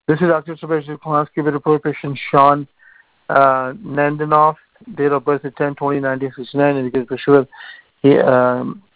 This is Dr. Sebastian Polanski with report patient Sean Nandinoff, date of birth is 10/20/1969, indicated for sure.